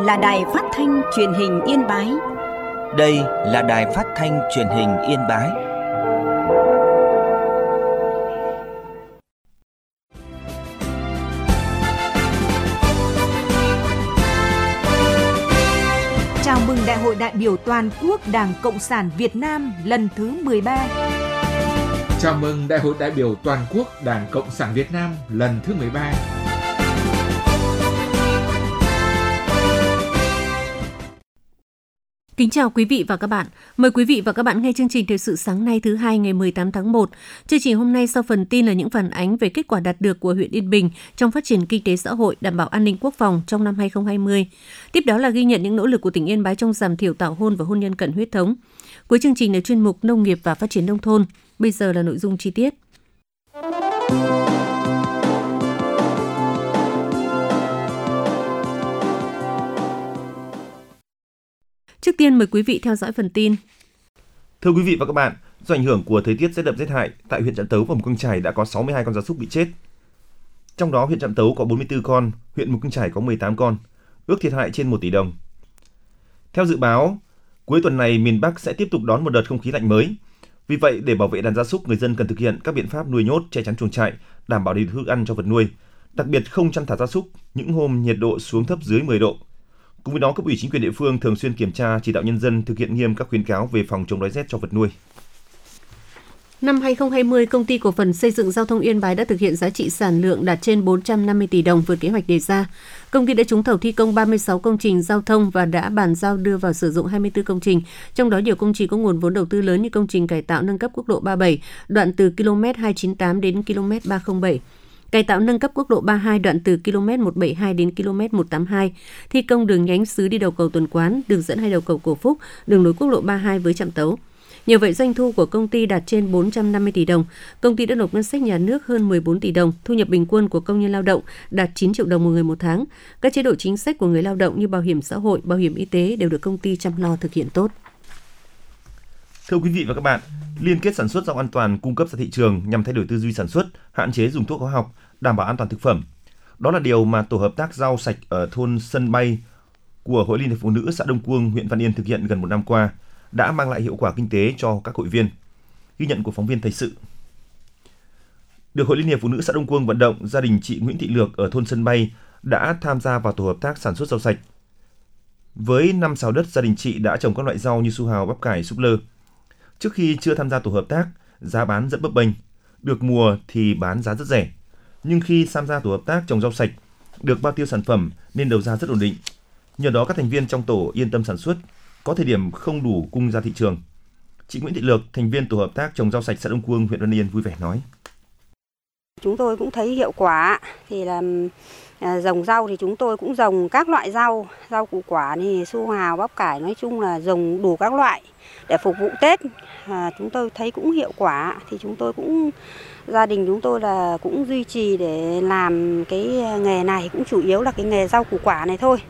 là Đài Phát thanh Truyền hình Yên Bái. Đây là Đài Phát thanh Truyền hình Yên Bái. Chào mừng Đại hội đại biểu toàn quốc Đảng Cộng sản Việt Nam lần thứ 13. Chào mừng Đại hội đại biểu toàn quốc Đảng Cộng sản Việt Nam lần thứ 13. Kính chào quý vị và các bạn. Mời quý vị và các bạn nghe chương trình thời sự sáng nay thứ Hai ngày 18 tháng 1. Chương trình hôm nay sau phần tin là những phản ánh về kết quả đạt được của huyện Yên Bình trong phát triển kinh tế xã hội, đảm bảo an ninh quốc phòng trong năm 2020. Tiếp đó là ghi nhận những nỗ lực của tỉnh Yên Bái trong giảm thiểu tảo hôn và hôn nhân cận huyết thống. Cuối chương trình là chuyên mục Nông nghiệp và Phát triển nông thôn. Bây giờ là nội dung chi tiết. Trước tiên mời quý vị theo dõi phần tin. Thưa quý vị và các bạn, do ảnh hưởng của thời tiết rét đậm rét hại, tại huyện Trạm Tấu và Mù Căng Chải đã có 62 con gia súc bị chết. Trong đó huyện Trạm Tấu có 44 con, huyện Mù Căng Chải có 18 con, ước thiệt hại trên 1 tỷ đồng. Theo dự báo, cuối tuần này miền Bắc sẽ tiếp tục đón một đợt không khí lạnh mới. Vì vậy, để bảo vệ đàn gia súc, người dân cần thực hiện các biện pháp nuôi nhốt, che chắn chuồng trại, đảm bảo đầy đủ thức ăn cho vật nuôi, đặc biệt không chăn thả gia súc những hôm nhiệt độ xuống thấp dưới 10 độ. Cùng với đó, cấp ủy chính quyền địa phương thường xuyên kiểm tra, chỉ đạo nhân dân thực hiện nghiêm các khuyến cáo về phòng chống đói rét cho vật nuôi. Năm 2020, Công ty Cổ phần Xây dựng Giao thông Yên Bái đã thực hiện giá trị sản lượng đạt trên 450 tỷ đồng vượt kế hoạch đề ra. Công ty đã trúng thầu thi công 36 công trình giao thông và đã bàn giao đưa vào sử dụng 24 công trình, trong đó nhiều công trình có nguồn vốn đầu tư lớn như công trình cải tạo nâng cấp quốc lộ 37, đoạn từ km 298 đến km 307. Cải tạo nâng cấp quốc lộ 32 đoạn từ km 172 đến km 182, thi công đường nhánh xứ đi đầu cầu Tuần Quán, đường dẫn hai đầu cầu Cổ Phúc, đường nối quốc lộ 32 với Trạm Tấu. Nhờ vậy, doanh thu của công ty đạt trên 450 tỷ đồng. Công ty đã nộp ngân sách nhà nước hơn 14 tỷ đồng, thu nhập bình quân của công nhân lao động đạt 9 triệu đồng một người một tháng. Các chế độ chính sách của người lao động như bảo hiểm xã hội, bảo hiểm y tế đều được công ty chăm lo thực hiện tốt. Thưa quý vị và các bạn, liên kết sản xuất rau an toàn cung cấp ra thị trường nhằm thay đổi tư duy sản xuất, hạn chế dùng thuốc hóa học, đảm bảo an toàn thực phẩm. Đó là điều mà tổ hợp tác rau sạch ở thôn Sân Bay của Hội Liên hiệp Phụ nữ xã Đông Cuông, huyện Văn Yên thực hiện gần một năm qua đã mang lại hiệu quả kinh tế cho các hội viên. Ghi nhận của phóng viên Thời sự. Được Hội Liên hiệp Phụ nữ xã Đông Cuông vận động, gia đình chị Nguyễn Thị Lược ở thôn Sân Bay đã tham gia vào tổ hợp tác sản xuất rau sạch. Với 5 sào đất, gia đình chị đã trồng các loại rau như su hào, bắp cải, súp lơ. Trước khi chưa tham gia tổ hợp tác, giá bán rất bấp bênh, được mùa thì bán giá rất rẻ. Nhưng khi tham gia tổ hợp tác trồng rau sạch, được bao tiêu sản phẩm nên đầu ra rất ổn định. Nhờ đó các thành viên trong tổ yên tâm sản xuất, có thời điểm không đủ cung ra thị trường. Chị Nguyễn Thị Lược, thành viên tổ hợp tác trồng rau sạch xã Đông Cuông, huyện Văn Yên vui vẻ nói. Chúng tôi cũng thấy hiệu quả, thì là trồng rau thì chúng tôi cũng trồng các loại rau củ quả thì su hào, bắp cải, nói chung là trồng đủ các loại để phục vụ Tết. Chúng tôi thấy cũng hiệu quả, thì chúng tôi cũng gia đình chúng tôi là cũng duy trì để làm cái nghề này, cũng chủ yếu là cái nghề rau củ quả này thôi.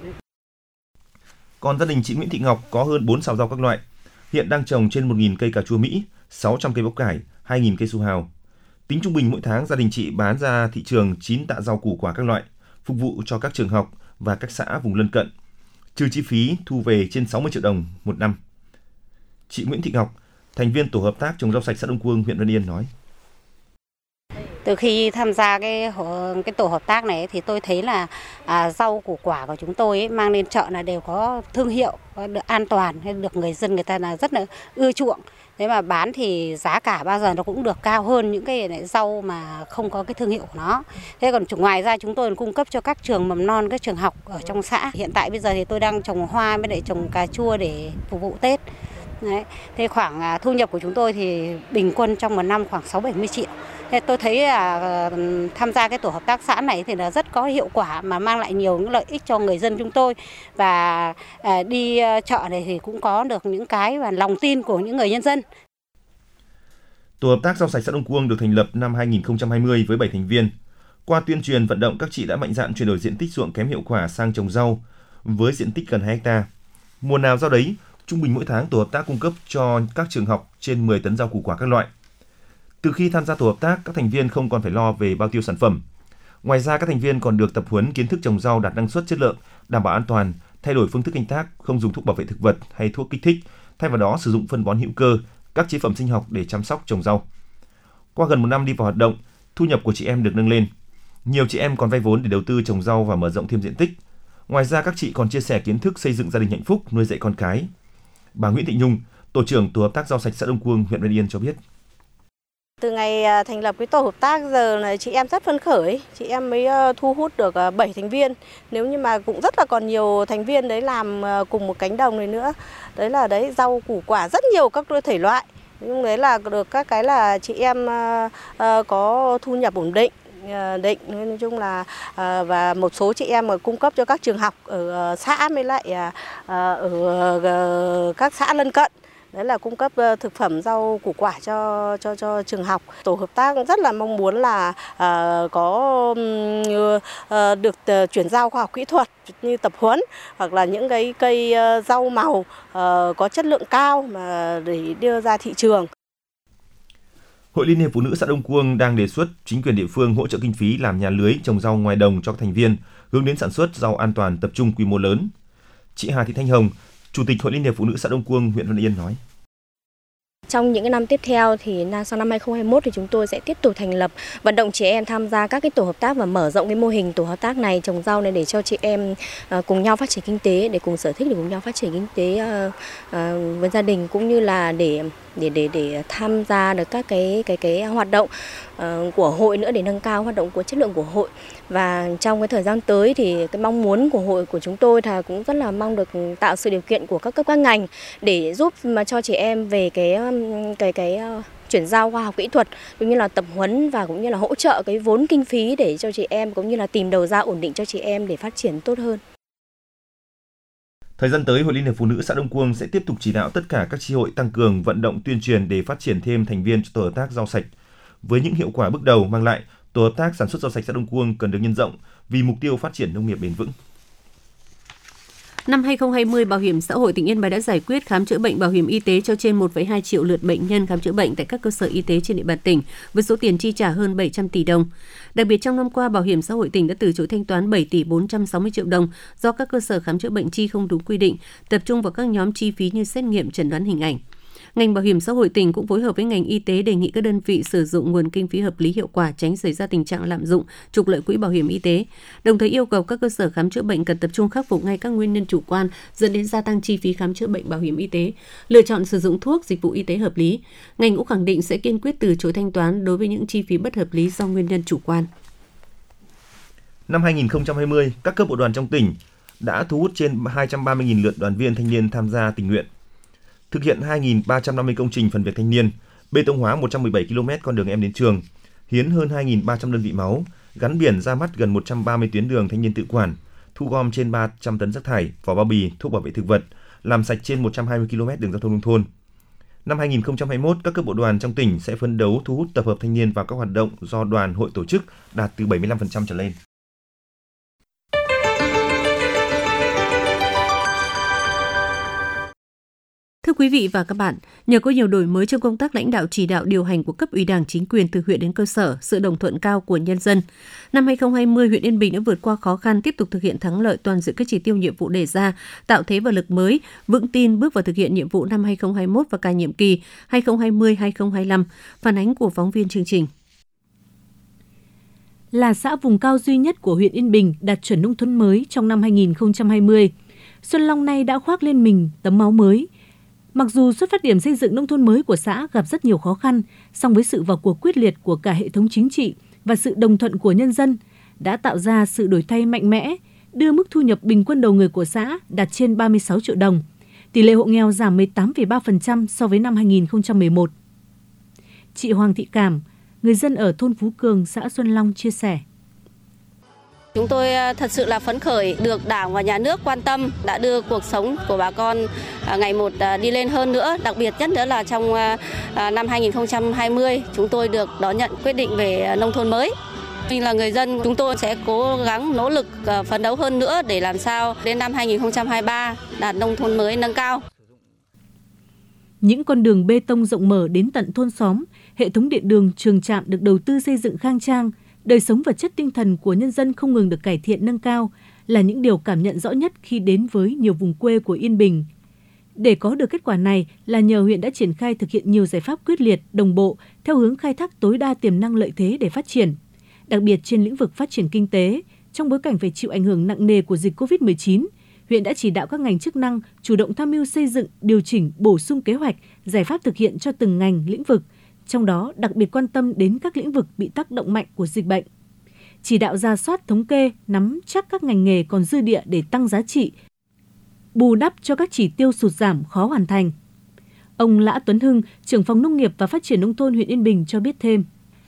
Còn gia đình chị Nguyễn Thị Ngọc có hơn 4 sào rau các loại, hiện đang trồng trên 1.000 cây cà chua Mỹ, 600 cây bắp cải, 2.000 cây su hào. Tính trung bình mỗi tháng gia đình chị bán ra thị trường 9 tạ rau củ quả các loại, phục vụ cho các trường học và các xã vùng lân cận. Trừ chi phí thu về trên 60 triệu đồng một năm. Chị Nguyễn Thị Ngọc, thành viên tổ hợp tác trồng rau sạch xã Đông Cuông, huyện Văn Yên nói. Từ khi tham gia cái tổ hợp tác này thì tôi thấy là rau củ quả của chúng tôi mang lên chợ là đều có thương hiệu, có được an toàn, được người dân người ta là rất là ưa chuộng. Thế mà bán thì giá cả bao giờ nó cũng được cao hơn những cái rau mà không có cái thương hiệu của nó. Thế còn ngoài ra chúng tôi cung cấp cho các trường mầm non, các trường học ở trong xã. Hiện tại bây giờ thì tôi đang trồng hoa với lại trồng cà chua để phục vụ Tết. Đấy. Thế khoảng thu nhập của chúng tôi thì bình quân trong một năm khoảng 6-70 triệu. Thế tôi thấy là tham gia cái tổ hợp tác xã này thì là rất có hiệu quả mà mang lại nhiều những lợi ích cho người dân chúng tôi. Và đi chợ này thì cũng có được những cái và lòng tin của những người nhân dân. Tổ hợp tác rau sạch xã Đông Cuông được thành lập năm 2020 với 7 thành viên. Qua tuyên truyền vận động, các chị đã mạnh dạn chuyển đổi diện tích ruộng kém hiệu quả sang trồng rau với diện tích gần 2 ha. Mùa nào rau đấy, trung bình mỗi tháng tổ hợp tác cung cấp cho các trường học trên 10 tấn rau củ quả các loại. Từ khi tham gia tổ hợp tác, các thành viên không còn phải lo về bao tiêu sản phẩm. Ngoài ra, các thành viên còn được tập huấn kiến thức trồng rau đạt năng suất chất lượng, đảm bảo an toàn, thay đổi phương thức canh tác, không dùng thuốc bảo vệ thực vật hay thuốc kích thích, thay vào đó sử dụng phân bón hữu cơ, các chế phẩm sinh học để chăm sóc trồng rau. Qua gần 1 năm đi vào hoạt động, thu nhập của chị em được nâng lên. Nhiều chị em còn vay vốn để đầu tư trồng rau và mở rộng thêm diện tích. Ngoài ra, các chị còn chia sẻ kiến thức xây dựng gia đình hạnh phúc, nuôi dạy con cái. Bà Nguyễn Thị Nhung, tổ trưởng tổ hợp tác rau sạch xã Đông Cuông, huyện Văn Yên cho biết. Từ ngày thành lập cái tổ hợp tác giờ là chị em rất phấn khởi, chị em mới thu hút được 7 thành viên. Nếu như mà cũng rất là còn nhiều thành viên đấy làm cùng một cánh đồng này nữa. Đấy rau củ quả rất nhiều các thể loại. Nhưng đấy là được các cái là chị em có thu nhập ổn định. Nói chung là và một số chị em cung cấp cho các trường học ở xã với lại ở các xã lân cận. Đấy là cung cấp thực phẩm rau củ quả cho trường học. Tổ hợp tác rất là mong muốn là có được chuyển giao khoa học kỹ thuật như tập huấn hoặc là những cái cây rau màu có chất lượng cao mà để đưa ra thị trường. Hội Liên hiệp Phụ nữ xã Đông Cuông đang đề xuất chính quyền địa phương hỗ trợ kinh phí làm nhà lưới trồng rau ngoài đồng cho các thành viên, hướng đến sản xuất rau an toàn tập trung quy mô lớn. Chị Hà Thị Thanh Hồng, Chủ tịch Hội Liên hiệp Phụ nữ xã Đông Cuông, huyện Văn Yên nói. Trong những cái năm tiếp theo thì sau năm 2021 thì chúng tôi sẽ tiếp tục thành lập vận động chị em tham gia các cái tổ hợp tác và mở rộng cái mô hình tổ hợp tác này trồng rau này để cho chị em cùng nhau phát triển kinh tế, để cùng sở thích để cùng nhau phát triển kinh tế với gia đình, cũng như là để tham gia được các cái hoạt động của hội nữa để nâng cao hoạt động của chất lượng của hội. Và trong cái thời gian tới thì cái mong muốn của hội của chúng tôi là cũng rất là mong được tạo sự điều kiện của các cấp các ngành để giúp mà cho chị em về cái chuyển giao khoa học kỹ thuật, cũng như là tập huấn và cũng như là hỗ trợ cái vốn kinh phí để cho chị em, cũng như là tìm đầu ra ổn định cho chị em để phát triển tốt hơn. Thời gian tới, Hội Liên hiệp Phụ nữ xã Đông Cuông sẽ tiếp tục chỉ đạo tất cả các chi hội tăng cường vận động tuyên truyền để phát triển thêm thành viên cho tổ hợp tác rau sạch. Với những hiệu quả bước đầu mang lại, tổ hợp tác sản xuất rau sạch xã Đông Cuông cần được nhân rộng vì mục tiêu phát triển nông nghiệp bền vững. Năm 2020, Bảo hiểm xã hội tỉnh Yên Bái đã giải quyết khám chữa bệnh bảo hiểm y tế cho trên 1,2 triệu lượt bệnh nhân khám chữa bệnh tại các cơ sở y tế trên địa bàn tỉnh với số tiền chi trả hơn 700 tỷ đồng. Đặc biệt trong năm qua, Bảo hiểm xã hội tỉnh đã từ chối thanh toán 7 tỷ 460 triệu đồng do các cơ sở khám chữa bệnh chi không đúng quy định, tập trung vào các nhóm chi phí như xét nghiệm, chẩn đoán hình ảnh. Ngành Bảo hiểm xã hội tỉnh cũng phối hợp với ngành y tế đề nghị các đơn vị sử dụng nguồn kinh phí hợp lý hiệu quả, tránh xảy ra tình trạng lạm dụng, trục lợi quỹ bảo hiểm y tế. Đồng thời yêu cầu các cơ sở khám chữa bệnh cần tập trung khắc phục ngay các nguyên nhân chủ quan dẫn đến gia tăng chi phí khám chữa bệnh bảo hiểm y tế, lựa chọn sử dụng thuốc, dịch vụ y tế hợp lý. Ngành cũng khẳng định sẽ kiên quyết từ chối thanh toán đối với những chi phí bất hợp lý do nguyên nhân chủ quan. Năm 2020, các cấp bộ đoàn trong tỉnh đã thu hút trên 230.000 lượt đoàn viên thanh niên tham gia tình nguyện. Thực hiện 2.350 công trình phần việc thanh niên, bê tông hóa 117 km con đường em đến trường, hiến hơn 2.300 đơn vị máu, gắn biển ra mắt gần 130 tuyến đường thanh niên tự quản, thu gom trên 300 tấn rác thải, vỏ bao bì, thuốc bảo vệ thực vật, làm sạch trên 120 km đường giao thông nông thôn. Năm 2021, các cấp bộ đoàn trong tỉnh sẽ phấn đấu thu hút tập hợp thanh niên vào các hoạt động do đoàn hội tổ chức đạt từ 75% trở lên. Thưa quý vị và các bạn, nhờ có nhiều đổi mới trong công tác lãnh đạo chỉ đạo điều hành của cấp ủy Đảng, chính quyền từ huyện đến cơ sở, sự đồng thuận cao của nhân dân, năm 2020, huyện Yên Bình đã vượt qua khó khăn, tiếp tục thực hiện thắng lợi toàn diện các chỉ tiêu nhiệm vụ đề ra, tạo thế và lực mới, vững tin bước vào thực hiện nhiệm vụ năm 2021 và cả nhiệm kỳ 2020-2025. Phản ánh của phóng viên chương trình. Là xã vùng cao duy nhất của huyện Yên Bình đạt chuẩn nông thôn mới trong năm 2020, Xuân Long nay đã khoác lên mình tấm áo mới. Mặc dù xuất phát điểm xây dựng nông thôn mới của xã gặp rất nhiều khó khăn, song với sự vào cuộc quyết liệt của cả hệ thống chính trị và sự đồng thuận của nhân dân đã tạo ra sự đổi thay mạnh mẽ, đưa mức thu nhập bình quân đầu người của xã đạt trên 36 triệu đồng. Tỷ lệ hộ nghèo giảm 18,3% so với năm 2011. Chị Hoàng Thị Cảm, người dân ở thôn Phú Cường, xã Xuân Long chia sẻ. Chúng tôi thật sự là phấn khởi được Đảng và Nhà nước quan tâm, đã đưa cuộc sống của bà con ngày một đi lên hơn nữa. Đặc biệt nhất nữa là trong năm 2020, chúng tôi được đón nhận quyết định về nông thôn mới. Mình là người dân, chúng tôi sẽ cố gắng nỗ lực phấn đấu hơn nữa để làm sao đến năm 2023 đạt nông thôn mới nâng cao. Những con đường bê tông rộng mở đến tận thôn xóm, hệ thống điện đường, trường trạm được đầu tư xây dựng khang trang, đời sống vật chất tinh thần của nhân dân không ngừng được cải thiện nâng cao là những điều cảm nhận rõ nhất khi đến với nhiều vùng quê của Yên Bình. Để có được kết quả này là nhờ huyện đã triển khai thực hiện nhiều giải pháp quyết liệt, đồng bộ theo hướng khai thác tối đa tiềm năng lợi thế để phát triển. Đặc biệt trên lĩnh vực phát triển kinh tế, trong bối cảnh phải chịu ảnh hưởng nặng nề của dịch COVID-19, huyện đã chỉ đạo các ngành chức năng chủ động tham mưu xây dựng, điều chỉnh, bổ sung kế hoạch, giải pháp thực hiện cho từng ngành, lĩnh vực, trong đó đặc biệt quan tâm đến các lĩnh vực bị tác động mạnh của dịch bệnh. Chỉ đạo rà soát thống kê, nắm chắc các ngành nghề còn dư địa để tăng giá trị, bù đắp cho các chỉ tiêu sụt giảm khó hoàn thành. Ông Lã Tuấn Hưng, trưởng phòng Nông nghiệp và Phát triển Nông thôn huyện Yên Bình cho biết thêm.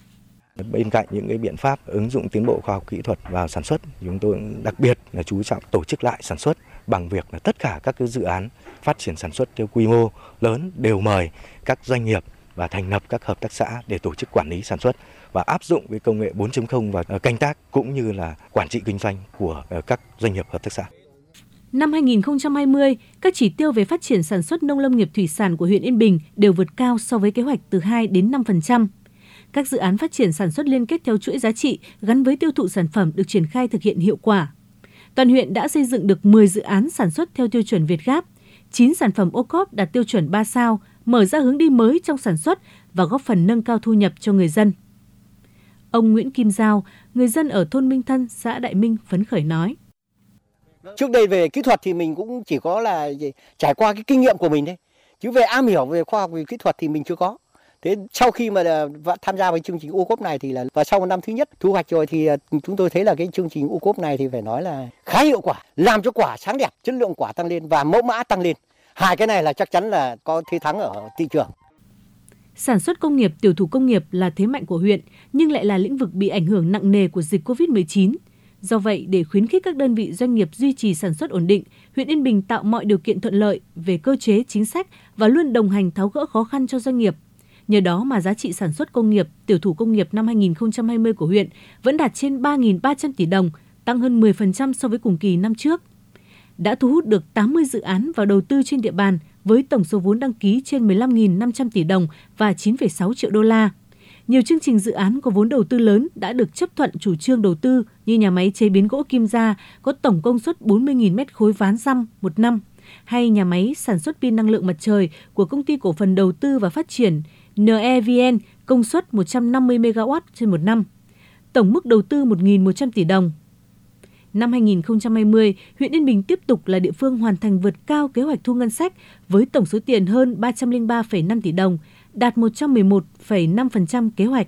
Bên cạnh những cái biện pháp ứng dụng tiến bộ khoa học kỹ thuật vào sản xuất, chúng tôi đặc biệt là chú trọng tổ chức lại sản xuất bằng việc là tất cả các cái dự án phát triển sản xuất theo quy mô lớn đều mời các doanh nghiệp và thành lập các hợp tác xã để tổ chức quản lý sản xuất và áp dụng cái công nghệ 4.0 vào canh tác cũng như là quản trị kinh doanh của các doanh nghiệp hợp tác xã. Năm 2020, các chỉ tiêu về phát triển sản xuất nông lâm nghiệp thủy sản của huyện Yên Bình đều vượt cao so với kế hoạch từ 2 đến 5%. Các dự án phát triển sản xuất liên kết theo chuỗi giá trị gắn với tiêu thụ sản phẩm được triển khai thực hiện hiệu quả. Toàn huyện đã xây dựng được 10 dự án sản xuất theo tiêu chuẩn Việt-Gap, 9 sản phẩm ô cốp đạt tiêu chuẩn 3 sao, mở ra hướng đi mới trong sản xuất và góp phần nâng cao thu nhập cho người dân. Ông Nguyễn Kim Giao, người dân ở thôn Minh Thân, xã Đại Minh phấn khởi nói. Trước đây về kỹ thuật thì mình cũng chỉ có là trải qua cái kinh nghiệm của mình đấy. Chứ về am hiểu về khoa học về kỹ thuật thì mình chưa có. Thế sau khi mà tham gia với chương trình ô cốp này thì là và sau một năm thứ nhất thu hoạch rồi thì chúng tôi thấy là cái chương trình ô cốp này thì phải nói là khá hiệu quả, làm cho quả sáng đẹp, chất lượng quả tăng lên và mẫu mã tăng lên. Hai cái này là chắc chắn là có thế thắng ở thị trường. Sản xuất công nghiệp, tiểu thủ công nghiệp là thế mạnh của huyện nhưng lại là lĩnh vực bị ảnh hưởng nặng nề của dịch COVID-19. Do vậy, để khuyến khích các đơn vị doanh nghiệp duy trì sản xuất ổn định, huyện Yên Bình tạo mọi điều kiện thuận lợi về cơ chế, chính sách và luôn đồng hành tháo gỡ khó khăn cho doanh nghiệp. Nhờ đó mà giá trị sản xuất công nghiệp, tiểu thủ công nghiệp năm 2020 của huyện vẫn đạt trên 3.300 tỷ đồng, tăng hơn 10% so với cùng kỳ năm trước. Đã thu hút được 80 dự án vào đầu tư trên địa bàn với tổng số vốn đăng ký trên 15.500 tỷ đồng và 9,6 triệu đô la. Nhiều chương trình dự án có vốn đầu tư lớn đã được chấp thuận chủ trương đầu tư như nhà máy chế biến gỗ Kim Gia có tổng công suất 40.000 mét khối ván răm một năm, hay nhà máy sản xuất pin năng lượng mặt trời của Công ty Cổ phần Đầu tư và Phát triển NEVN công suất 150 MW trên một năm. Tổng mức đầu tư 1.100 tỷ đồng. Năm 2020, huyện Yên Bình tiếp tục là địa phương hoàn thành vượt cao kế hoạch thu ngân sách với tổng số tiền hơn 303,5 tỷ đồng, đạt 111,5% kế hoạch.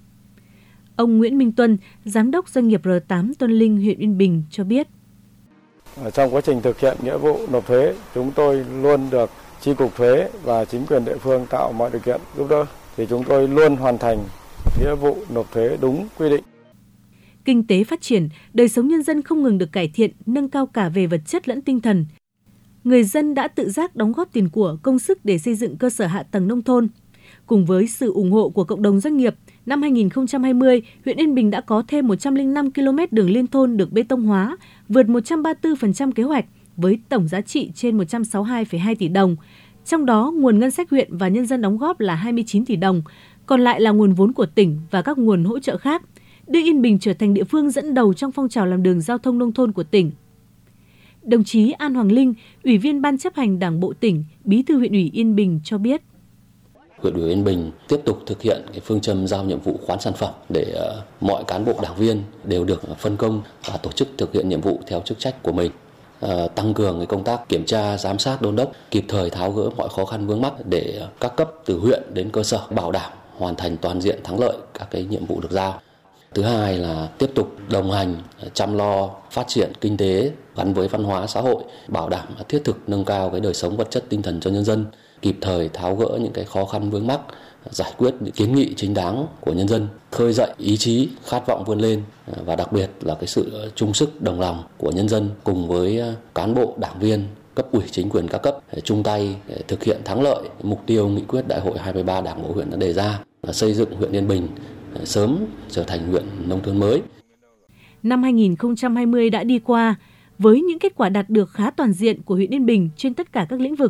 Ông Nguyễn Minh Tuân, Giám đốc doanh nghiệp R8 Tuân Linh, huyện Yên Bình cho biết. Trong quá trình thực hiện nghĩa vụ nộp thuế, chúng tôi luôn được Chi cục thuế và chính quyền địa phương tạo mọi điều kiện giúp đỡ, thì chúng tôi luôn hoàn thành nghĩa vụ nộp thuế đúng quy định. Kinh tế phát triển, đời sống nhân dân không ngừng được cải thiện, nâng cao cả về vật chất lẫn tinh thần. Người dân đã tự giác đóng góp tiền của, công sức để xây dựng cơ sở hạ tầng nông thôn. Cùng với sự ủng hộ của cộng đồng doanh nghiệp, năm 2020, huyện Yên Bình đã có thêm 105 km đường liên thôn được bê tông hóa, vượt 134% kế hoạch với tổng giá trị trên 162,2 tỷ đồng. Trong đó, nguồn ngân sách huyện và nhân dân đóng góp là 29 tỷ đồng, còn lại là nguồn vốn của tỉnh và các nguồn hỗ trợ khác, đưa Yên Bình trở thành địa phương dẫn đầu trong phong trào làm đường giao thông nông thôn của tỉnh. Đồng chí An Hoàng Linh, Ủy viên Ban chấp hành Đảng bộ tỉnh, Bí thư huyện ủy Yên Bình cho biết. Huyện ủy Yên Bình tiếp tục thực hiện phương châm giao nhiệm vụ khoán sản phẩm để mọi cán bộ đảng viên đều được phân công và tổ chức thực hiện nhiệm vụ theo chức trách của mình. Tăng cường công tác kiểm tra, giám sát, đôn đốc, kịp thời tháo gỡ mọi khó khăn vướng mắc để các cấp từ huyện đến cơ sở bảo đảm hoàn thành toàn diện thắng lợi các nhiệm vụ được giao. Thứ hai là tiếp tục đồng hành chăm lo phát triển kinh tế gắn với văn hóa xã hội, bảo đảm thiết thực nâng cao đời sống vật chất tinh thần cho nhân dân, kịp thời tháo gỡ những khó khăn vướng mắc, giải quyết những kiến nghị chính đáng của nhân dân, khơi dậy ý chí khát vọng vươn lên và đặc biệt là sự chung sức đồng lòng của nhân dân cùng với cán bộ đảng viên, cấp ủy chính quyền các cấp chung tay để thực hiện thắng lợi mục tiêu nghị quyết Đại hội 23 Đảng bộ huyện đã đề ra là xây dựng huyện Yên Bình sớm trở thành huyện nông thôn mới. Năm 2020 đã đi qua với những kết quả đạt được khá toàn diện của huyện Yên Bình trên tất cả các lĩnh vực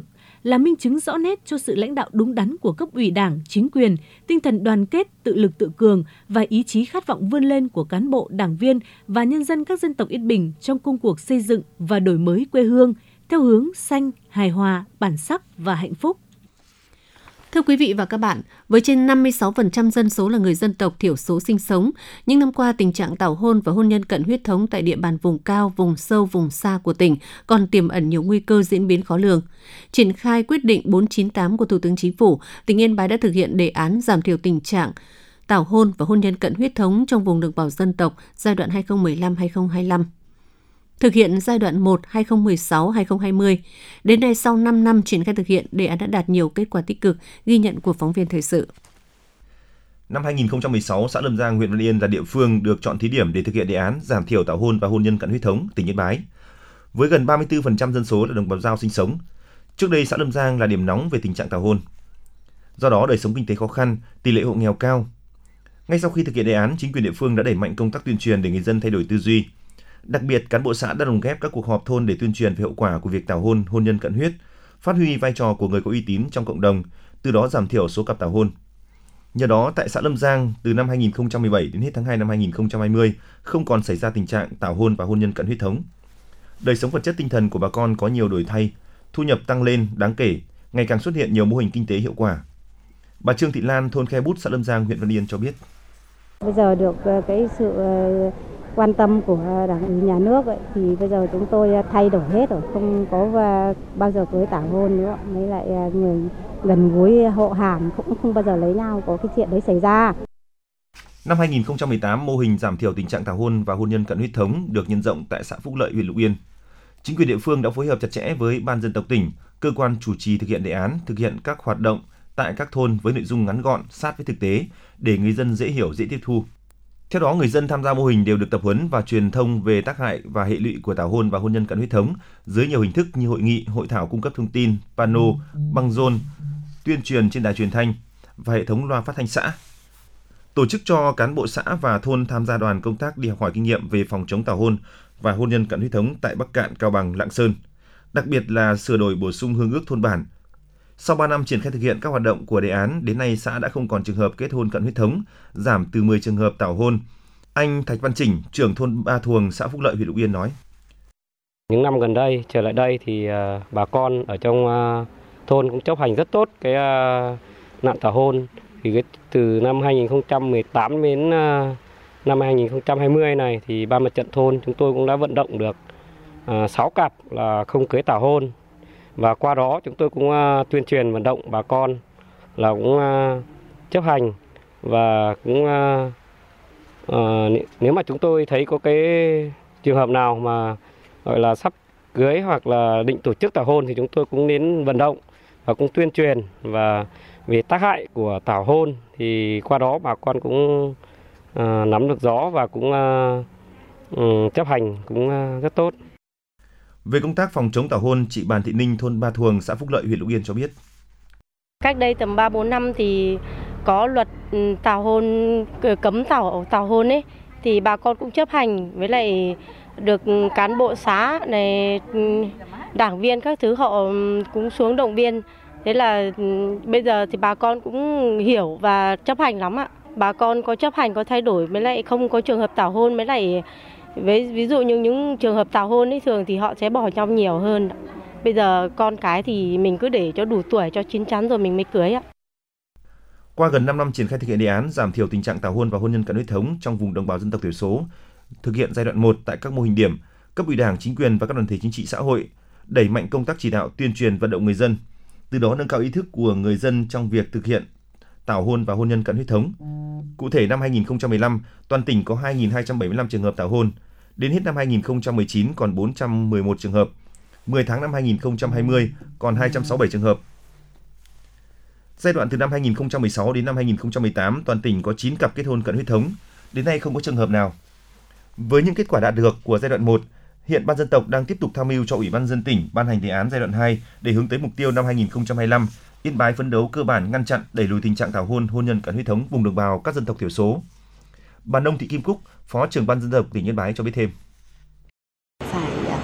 là minh chứng rõ nét cho sự lãnh đạo đúng đắn của cấp ủy Đảng, chính quyền, tinh thần đoàn kết, tự lực tự cường và ý chí khát vọng vươn lên của cán bộ, đảng viên và nhân dân các dân tộc Yên Bình trong công cuộc xây dựng và đổi mới quê hương theo hướng xanh, hài hòa, bản sắc và hạnh phúc. Thưa quý vị và các bạn, với trên 56% dân số là người dân tộc thiểu số sinh sống, những năm qua tình trạng tảo hôn và hôn nhân cận huyết thống tại địa bàn vùng cao, vùng sâu, vùng xa của tỉnh còn tiềm ẩn nhiều nguy cơ diễn biến khó lường. Triển khai quyết định 498 của Thủ tướng Chính phủ, tỉnh Yên Bái đã thực hiện đề án giảm thiểu tình trạng tảo hôn và hôn nhân cận huyết thống trong vùng đồng bào dân tộc giai đoạn 2015-2025. Thực hiện giai đoạn 1 2016-2020, đến nay sau 5 năm triển khai thực hiện, đề án đã đạt nhiều kết quả tích cực, ghi nhận của phóng viên thời sự. Năm 2016, xã Lâm Giang, huyện Văn Yên là địa phương được chọn thí điểm để thực hiện đề án giảm thiểu tảo hôn và hôn nhân cận huyết thống tỉnh Yên Bái. Với gần 34% dân số là đồng bào Dao sinh sống, trước đây xã Lâm Giang là điểm nóng về tình trạng tảo hôn. Do đó, đời sống kinh tế khó khăn, tỷ lệ hộ nghèo cao. Ngay sau khi thực hiện đề án, chính quyền địa phương đã đẩy mạnh công tác tuyên truyền để người dân thay đổi tư duy. Đặc biệt, cán bộ xã đã lồng ghép các cuộc họp thôn để tuyên truyền về hậu quả của việc tảo hôn, hôn nhân cận huyết, phát huy vai trò của người có uy tín trong cộng đồng, từ đó giảm thiểu số cặp tảo hôn. Nhờ đó, tại xã Lâm Giang, từ năm 2017 đến hết tháng 2 năm 2020, không còn xảy ra tình trạng tảo hôn và hôn nhân cận huyết thống. Đời sống vật chất tinh thần của bà con có nhiều đổi thay, thu nhập tăng lên đáng kể, ngày càng xuất hiện nhiều mô hình kinh tế hiệu quả. Bà Trương Thị Lan, thôn Khe Bút, xã Lâm Giang, huyện Văn Yên cho biết. Bây giờ được cái sự quan tâm của Đảng ủy nhà nước ấy, thì bây giờ chúng tôi thay đổi hết rồi, không có bao giờ cưới tảo hôn nữa, với lại người gần gũi hộ hàm cũng không bao giờ lấy nhau, có cái chuyện đấy xảy ra. Năm 2018, mô hình giảm thiểu tình trạng tảo hôn và hôn nhân cận huyết thống được nhân rộng tại xã Phúc Lợi, huyện Lục Yên. Chính quyền địa phương đã phối hợp chặt chẽ với Ban Dân tộc tỉnh, cơ quan chủ trì thực hiện đề án, thực hiện các hoạt động tại các thôn với nội dung ngắn gọn, sát với thực tế để người dân dễ hiểu, dễ tiếp thu. Theo đó, người dân tham gia mô hình đều được tập huấn và truyền thông về tác hại và hệ lụy của tảo hôn và hôn nhân cận huyết thống dưới nhiều hình thức như hội nghị, hội thảo cung cấp thông tin, pano, băng rôn, tuyên truyền trên đài truyền thanh và hệ thống loa phát thanh xã. Tổ chức cho cán bộ xã và thôn tham gia đoàn công tác đi học hỏi kinh nghiệm về phòng chống tảo hôn và hôn nhân cận huyết thống tại Bắc Cạn, Cao Bằng, Lạng Sơn, đặc biệt là sửa đổi bổ sung hương ước thôn bản. Sau 3 năm triển khai thực hiện các hoạt động của đề án, đến nay xã đã không còn trường hợp kết hôn cận huyết thống, giảm từ 10 trường hợp tảo hôn. Anh Thạch Văn Chỉnh, trưởng thôn Ba Thuồng, xã Phúc Lợi, huyện Lục Yên nói. Những năm gần đây, trở lại đây thì bà con ở trong thôn cũng chấp hành rất tốt cái nạn tảo hôn. Thì từ năm 2018 đến năm 2020 này thì Ban Mặt trận thôn chúng tôi cũng đã vận động được 6 cặp là không cưới tảo hôn. Và qua đó chúng tôi cũng tuyên truyền vận động bà con là cũng chấp hành và cũng nếu mà chúng tôi thấy có cái trường hợp nào mà gọi là sắp cưới hoặc là định tổ chức tảo hôn thì chúng tôi cũng đến vận động và cũng tuyên truyền và về tác hại của tảo hôn thì qua đó bà con cũng nắm được rõ và cũng chấp hành cũng rất tốt. Về công tác phòng chống tảo hôn, chị Bàn Thị Ninh, thôn Ba Thuồng, xã Phúc Lợi, huyện Lục Yên cho biết. Cách đây tầm 3-4 năm thì có luật tảo hôn, cấm tảo hôn ấy, thì bà con cũng chấp hành, với lại được cán bộ xã này, đảng viên các thứ họ cũng xuống động viên. Thế là bây giờ thì bà con cũng hiểu và chấp hành lắm ạ. Bà con có chấp hành, có thay đổi, với lại không có trường hợp tảo hôn, với lại ví dụ như những trường hợp tảo hôn ấy thường thì họ sẽ bỏ nhau nhiều hơn. Bây giờ con cái thì mình cứ để cho đủ tuổi, cho chín chắn rồi mình mới cưới ạ. Qua gần 5 năm triển khai thực hiện đề án giảm thiểu tình trạng tảo hôn và hôn nhân cận huyết thống trong vùng đồng bào dân tộc thiểu số, thực hiện giai đoạn 1 tại các mô hình điểm, cấp ủy Đảng, chính quyền và các đoàn thể chính trị xã hội đẩy mạnh công tác chỉ đạo, tuyên truyền, vận động người dân, từ đó nâng cao ý thức của người dân trong việc thực hiện tảo hôn và hôn nhân cận huyết thống. Cụ thể, năm 2015, toàn tỉnh có 2.275 trường hợp tảo hôn. Đến hết năm 2019 còn 411 trường hợp. 10 tháng năm 2020 còn 267 trường hợp. Giai đoạn từ năm 2016 đến năm 2018, toàn tỉnh có 9 cặp kết hôn cận huyết thống. Đến nay không có trường hợp nào. Với những kết quả đạt được của giai đoạn 1, hiện Ban Dân tộc đang tiếp tục tham mưu cho Ủy ban nhân dân tỉnh ban hành đề án giai đoạn 2 để hướng tới mục tiêu năm 2025, Yên Bái phấn đấu cơ bản ngăn chặn, đẩy lùi tình trạng tảo hôn, hôn nhân cận huyết thống vùng đồng bào các dân tộc thiểu số. Bà Nông Thị Kim Cúc, Phó trưởng Ban Dân tộc tỉnh Yên Bái cho biết thêm. Phải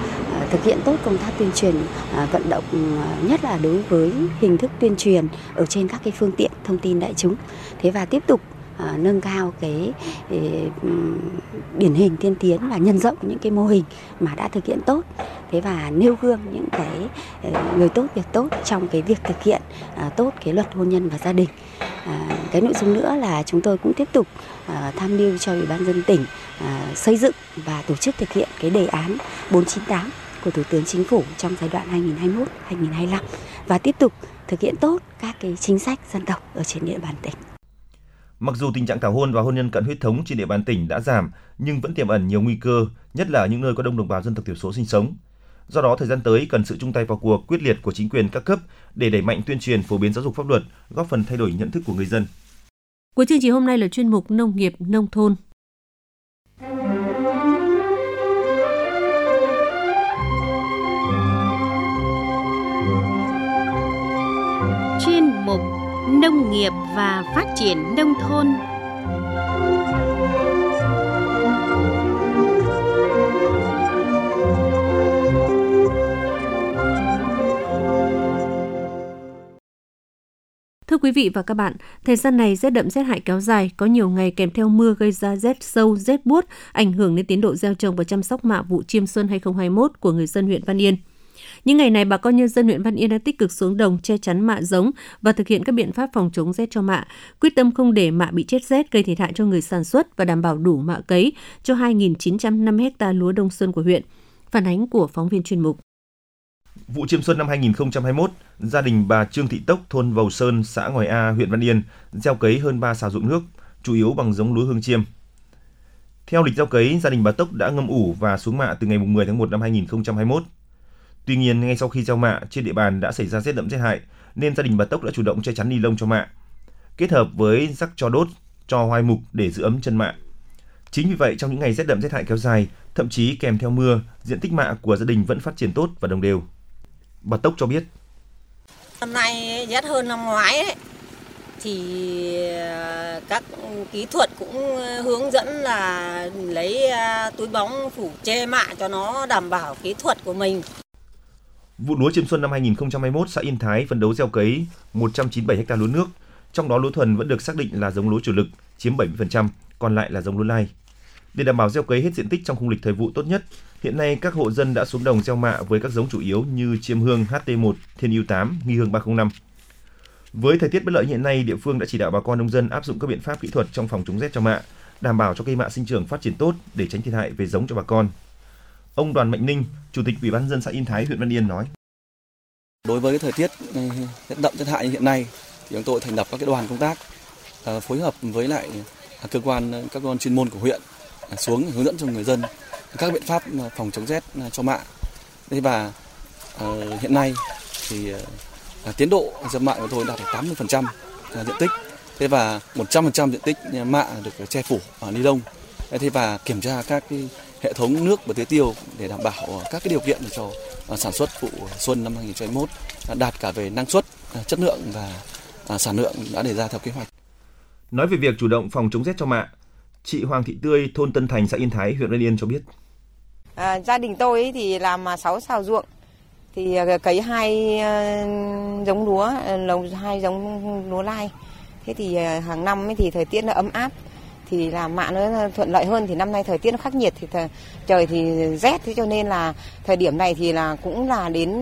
thực hiện tốt công tác tuyên truyền vận động, nhất là đối với hình thức tuyên truyền ở trên các cái phương tiện thông tin đại chúng. Thế và tiếp tục nâng cao cái điển hình tiên tiến và nhân rộng những cái mô hình mà đã thực hiện tốt. Thế và nêu gương những cái người tốt việc tốt trong cái việc thực hiện tốt cái luật hôn nhân và gia đình. Cái nội dung nữa là chúng tôi cũng tiếp tục tham mưu cho Ủy ban nhân dân tỉnh xây dựng và tổ chức thực hiện cái đề án 498 của Thủ tướng Chính phủ trong giai đoạn 2021-2025 và tiếp tục thực hiện tốt các cái chính sách dân tộc ở trên địa bàn tỉnh. Mặc dù tình trạng tảo hôn và hôn nhân cận huyết thống trên địa bàn tỉnh đã giảm, nhưng vẫn tiềm ẩn nhiều nguy cơ, nhất là ở những nơi có đông đồng bào dân tộc thiểu số sinh sống. Do đó, thời gian tới cần sự chung tay vào cuộc quyết liệt của chính quyền các cấp để đẩy mạnh tuyên truyền, phổ biến giáo dục pháp luật, góp phần thay đổi nhận thức của người dân. Cuối chương trình hôm nay là chuyên mục Nông nghiệp nông thôn. Chuyên mục Nông nghiệp và phát triển nông thôn. Thưa quý vị và các bạn, thời gian này rét đậm rét hại kéo dài, có nhiều ngày kèm theo mưa gây ra rét sâu, rét buốt, ảnh hưởng đến tiến độ gieo trồng và chăm sóc mạ vụ chiêm xuân 2021 của người dân huyện Văn Yên. Những ngày này, bà con nhân dân huyện Văn Yên đã tích cực xuống đồng che chắn mạ giống và thực hiện các biện pháp phòng chống rét cho mạ, quyết tâm không để mạ bị chết rét gây thiệt hại cho người sản xuất và đảm bảo đủ mạ cấy cho 2.950 ha lúa đông xuân của huyện. Phản ánh của phóng viên chuyên mục. Vụ chiêm xuân năm 2021, gia đình bà Trương Thị Tốc, thôn Vầu Sơn, xã Ngòi A, huyện Văn Yên gieo cấy hơn 3 sào ruộng nước, chủ yếu bằng giống lúa hương chiêm. Theo lịch gieo cấy, gia đình bà Tốc đã ngâm ủ và xuống mạ từ ngày 10 tháng 1 năm 2021. Tuy nhiên, ngay sau khi gieo mạ, trên địa bàn đã xảy ra rét đậm rét hại, nên gia đình bà Tốc đã chủ động che chắn ni lông cho mạ, kết hợp với rắc tro đốt, tro hoai mục để giữ ấm chân mạ. Chính vì vậy, trong những ngày rét đậm rét hại kéo dài, thậm chí kèm theo mưa, diện tích mạ của gia đình vẫn phát triển tốt và đồng đều. Bà Tốc cho biết. Năm nay rét hơn năm ngoái ấy, thì các kỹ thuật cũng hướng dẫn là lấy túi bóng phủ che mạ cho nó đảm bảo kỹ thuật của mình. Vụ lúa chiêm xuân năm 2021, xã Yên Thái phấn đấu gieo cấy 197 ha lúa nước, trong đó lúa thuần vẫn được xác định là giống lúa chủ lực, chiếm 70%, còn lại là giống lúa lai. Để đảm bảo gieo cấy hết diện tích trong khung lịch thời vụ tốt nhất, hiện nay các hộ dân đã xuống đồng gieo mạ với các giống chủ yếu như chiêm hương HT1, thiên yêu 8, nghi hương 305. Với thời tiết bất lợi hiện nay, địa phương đã chỉ đạo bà con nông dân áp dụng các biện pháp kỹ thuật trong phòng chống rét cho mạ, đảm bảo cho cây mạ sinh trưởng phát triển tốt để tránh thiệt hại về giống cho bà con. Ông Đoàn Mạnh Ninh, Chủ tịch Ủy ban nhân dân xã Yên Thái, huyện Văn Yên nói: Đối với thời tiết rét đậm rét hại như hiện nay, thì chúng tôi thành lập các cái đoàn công tác phối hợp với lại các cơ quan chuyên môn của huyện xuống hướng dẫn cho người dân các biện pháp phòng chống rét cho mạ. Và hiện nay thì tiến độ gieo mạ của tôi đạt được 80% diện tích. Và 100% diện tích mạ được che phủ ni lông. Và kiểm tra các cái hệ thống nước và tưới tiêu để đảm bảo các cái điều kiện cho sản xuất vụ xuân năm 2021 đạt cả về năng suất, chất lượng và sản lượng đã đề ra theo kế hoạch. Nói về việc chủ động phòng chống rét cho mạ, chị Hoàng Thị Tươi, thôn Tân Thành, xã Yên Thái, huyện Văn Yên cho biết. Gia đình tôi ấy thì làm 6 sào ruộng, thì cấy 2 giống lúa, 2 giống lúa lai. Thế thì hàng năm ấy thì thời tiết nó ấm áp, thì làm mạ nó thuận lợi hơn. Thì năm nay thời tiết nó khắc nghiệt, thì trời thì rét, thế cho nên là thời điểm này thì là cũng là đến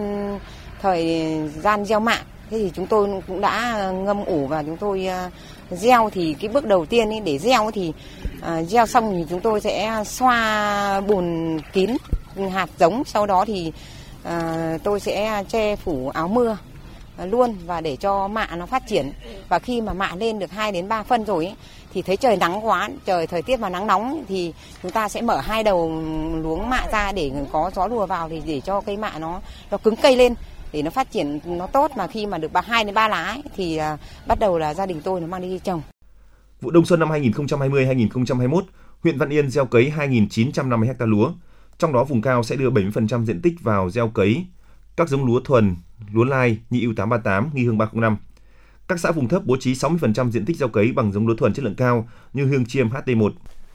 thời gian gieo mạ. Thế thì chúng tôi cũng đã ngâm ủ và chúng tôi gieo. Thì cái bước đầu tiên ấy, để gieo thì gieo xong thì chúng tôi sẽ xoa bùn kín hạt giống, sau đó thì tôi sẽ che phủ áo mưa luôn và để cho mạ nó phát triển. Và khi mà mạ lên được 2 đến 3 phân rồi ấy, thì thấy trời nắng quá, thời tiết mà nắng nóng thì chúng ta sẽ mở 2 đầu luống mạ ra để có gió lùa vào, thì để cho cây mạ nó cứng cây lên để nó phát triển nó tốt. Mà khi mà được 2 đến 3 lá ấy, thì bắt đầu là gia đình tôi nó mang đi trồng. Vụ đông xuân năm 2020-2021, huyện Văn Yên gieo cấy 2.950 ha lúa, trong đó vùng cao sẽ đưa 70% diện tích vào gieo cấy các giống lúa thuần, lúa lai, nhị ưu 838, nghi hương 305. Các xã vùng thấp bố trí 60% diện tích gieo cấy bằng giống lúa thuần chất lượng cao như hương chiêm HT1.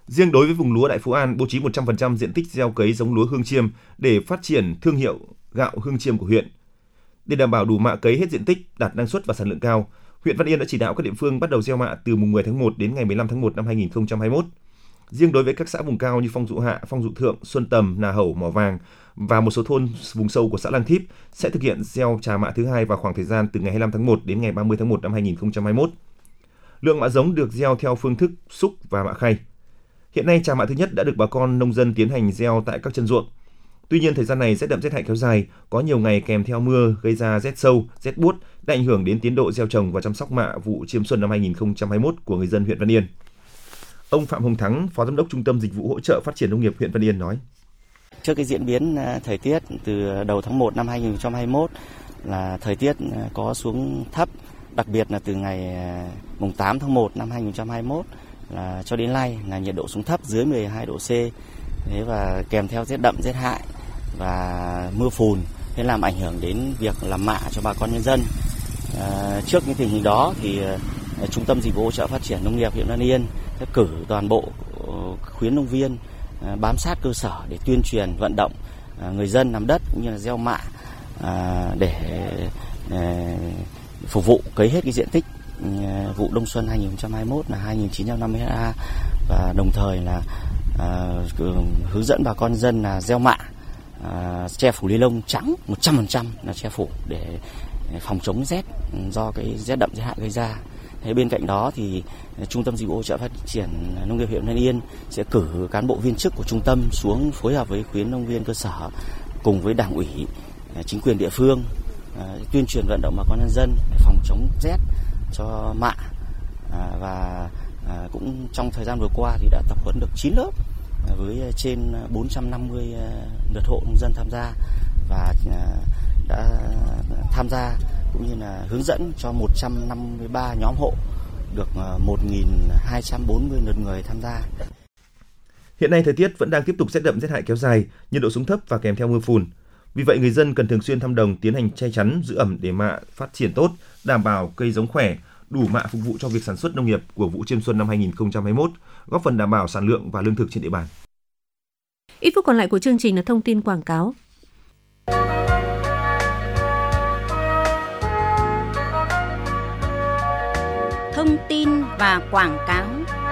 Riêng đối với vùng lúa Đại Phú An, bố trí 100% diện tích gieo cấy giống lúa hương chiêm để phát triển thương hiệu gạo hương chiêm của huyện. Để đảm bảo đủ mạ cấy hết diện tích, đạt năng suất và sản lượng cao, huyện Văn Yên đã chỉ đạo các địa phương bắt đầu gieo mạ từ mùng 10 tháng 1 đến ngày 15 tháng 1 năm 2021. Riêng đối với các xã vùng cao như Phong Dụ Hạ, Phong Dụ Thượng, Xuân Tầm, Nà Hẩu, Mỏ Vàng và một số thôn vùng sâu của xã Lang Thíp sẽ thực hiện gieo trà mạ thứ hai vào khoảng thời gian từ ngày 25 tháng 1 đến ngày 30 tháng 1 năm 2021. Lượng mạ giống được gieo theo phương thức xúc và mạ khay. Hiện nay trà mạ thứ nhất đã được bà con nông dân tiến hành gieo tại các chân ruộng. Tuy nhiên thời gian này rét đậm rét hại kéo dài, có nhiều ngày kèm theo mưa gây ra rét sâu, rét buốt đã ảnh hưởng đến tiến độ gieo trồng và chăm sóc mạ vụ chiêm xuân năm 2021 của người dân huyện Văn Yên. Ông Phạm Hồng Thắng, Phó Giám đốc Trung tâm Dịch vụ Hỗ trợ Phát triển Nông nghiệp huyện Văn Yên nói: Trước cái diễn biến thời tiết từ đầu tháng 1 năm 2021 là thời tiết có xuống thấp, đặc biệt là từ ngày mùng 8 tháng 1 năm 2021 là cho đến nay là nhiệt độ xuống thấp dưới 12 độ C. Thế và kèm theo rét đậm rét hại và mưa phùn, thế làm ảnh hưởng đến việc làm mạ cho bà con nhân dân. Trước những tình hình đó thì Trung tâm Dịch vụ Hỗ trợ Phát triển Nông nghiệp huyện Văn Yên sẽ cử toàn bộ khuyến nông viên bám sát cơ sở để tuyên truyền vận động người dân làm đất cũng như là gieo mạ để phục vụ cấy hết cái diện tích vụ đông xuân 2021 là 2.950 ha và đồng thời là hướng dẫn bà con dân là gieo mạ che phủ ni lông trắng 100% là che phủ để phòng chống rét do cái rét đậm rét hại gây ra. Thế bên cạnh đó thì Trung tâm Dịch vụ Hỗ trợ Phát triển Nông nghiệp huyện Văn Yên sẽ cử cán bộ viên chức của trung tâm xuống phối hợp với khuyến nông viên cơ sở cùng với đảng ủy, chính quyền địa phương tuyên truyền vận động bà con nhân dân để phòng chống rét cho mạ và cũng trong thời gian vừa qua thì đã tập huấn được 9 lớp với trên 450 lượt hộ nông dân tham gia và đã tham gia cũng như là hướng dẫn cho 153 nhóm hộ được 1.240 lượt người tham gia. Hiện nay thời tiết vẫn đang tiếp tục rét đậm rét hại kéo dài, nhiệt độ xuống thấp và kèm theo mưa phùn. Vì vậy người dân cần thường xuyên thăm đồng, tiến hành che chắn, giữ ẩm để mạ phát triển tốt, đảm bảo cây giống khỏe, đủ mạ phục vụ cho việc sản xuất nông nghiệp của vụ chiêm xuân năm 2021, góp phần đảm bảo sản lượng và lương thực trên địa bàn. Ít phút còn lại của chương trình là thông tin quảng cáo. Thông tin và quảng cáo.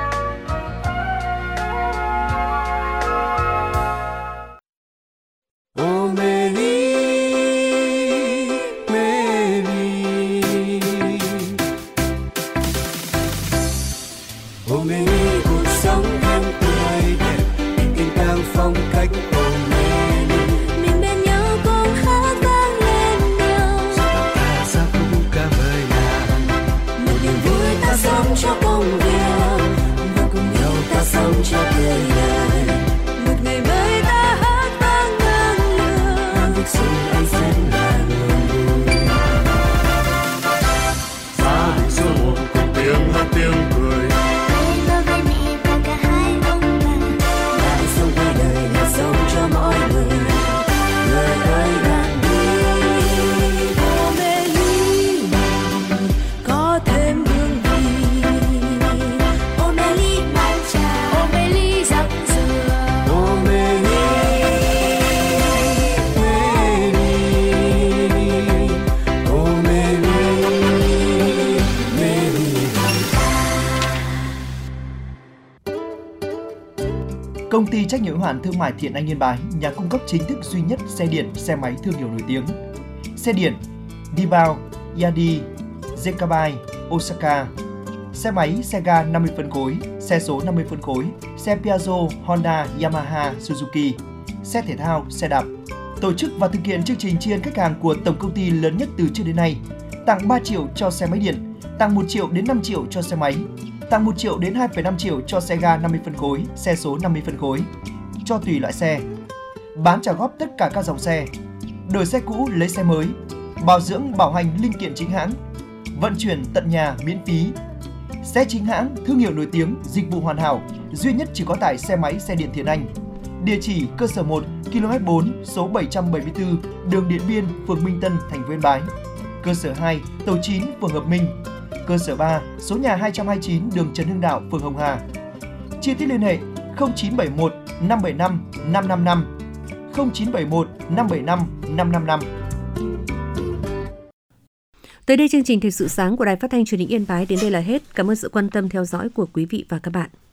Công ty trách nhiệm hữu hạn thương mại Thiện Anh Yên Bái, nhà cung cấp chính thức duy nhất xe điện, xe máy thương hiệu nổi tiếng. Xe điện Dibao, Yadi, Zekabai, Osaka. Xe máy, xe ga 50 phân khối, xe số 50 phân khối, xe Piaggio, Honda, Yamaha, Suzuki. Xe thể thao, xe đạp. Tổ chức và thực hiện chương trình tri ân khách hàng của tổng công ty lớn nhất từ trước đến nay. Tặng 3 triệu cho xe máy điện, tặng 1 triệu đến 5 triệu cho xe máy, tặng 1 triệu đến 2,5 triệu cho xe ga 50 phân khối, xe số 50 phân khối, cho tùy loại xe. Bán trả góp tất cả các dòng xe, đổi xe cũ lấy xe mới, bảo dưỡng bảo hành linh kiện chính hãng, vận chuyển tận nhà miễn phí. Xe chính hãng, thương hiệu nổi tiếng, dịch vụ hoàn hảo, duy nhất chỉ có tại xe máy xe điện Thiện Anh. Địa chỉ cơ sở 1, km 4, số 774, đường Điện Biên, phường Minh Tân, thành phố Yên Bái. Cơ sở 2, tổ 9, phường Hợp Minh. Cơ sở 3, số nhà 229, đường Trần Hưng Đạo, phường Hồng Hà. Chi tiết liên hệ 0971 575 555, 0971 575 555. Tới đây chương trình Thời sự sáng của Đài Phát thanh Truyền hình Yên Bái đến đây là hết. Cảm ơn sự quan tâm theo dõi của quý vị và các bạn.